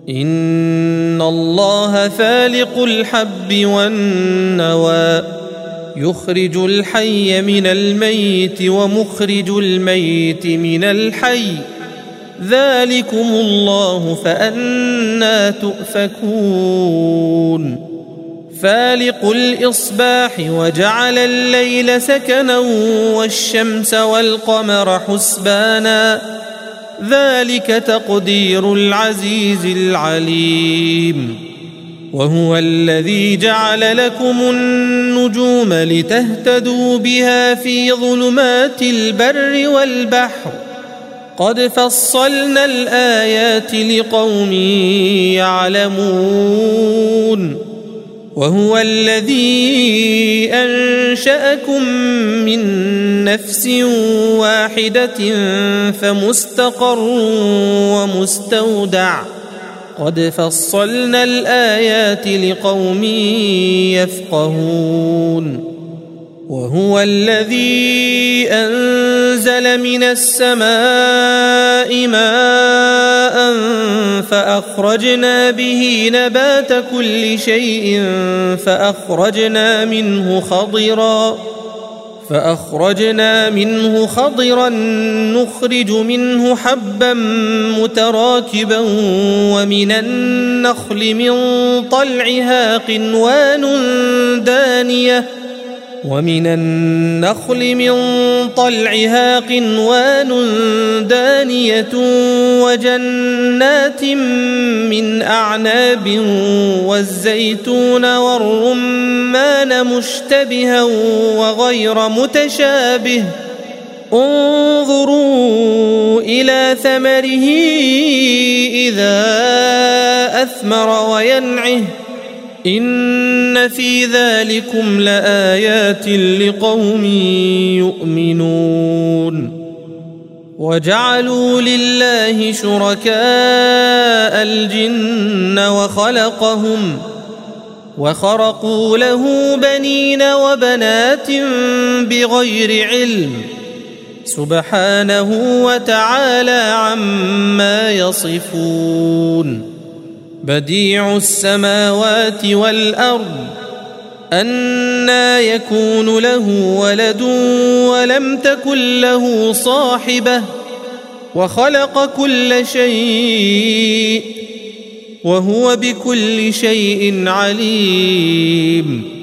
إن الله فالق الحب والنوى يخرج الحي من الميت ومخرج الميت من الحي ذلكم الله فأنى تؤفكون فالق الإصباح وجعل الليل سكنا والشمس والقمر حسبانا ذلك تقدير العزيز العليم وهو الذي جعل لكم النجوم لتهتدوا بها في ظلمات البر والبحر قد فصلنا الآيات لقوم يعلمون وهو الذي أنشأكم من نفس واحدة فمستقر ومستودع قد فصلنا الآيات لقوم يفقهون وهو الذي أنزل من السماء ماء فأخرجنا به نبات كل شيء فأخرجنا منه خضرا نخرج منه حبا متراكبا ومن النخل من طلعها قنوان دانية وجنات من أعناب والزيتون والرمان مشتبها وغير متشابه انظروا إلى ثمره إذا أثمر وينعه إن في ذلكم لآيات لقوم يؤمنون وجعلوا لله شركاء الجن وخرقوا له بنين وبنات بغير علم سبحانه وتعالى عما يصفون بديع السماوات والأرض أنى يكون له ولد ولم تكن له صاحبة وخلق كل شيء وهو بكل شيء عليم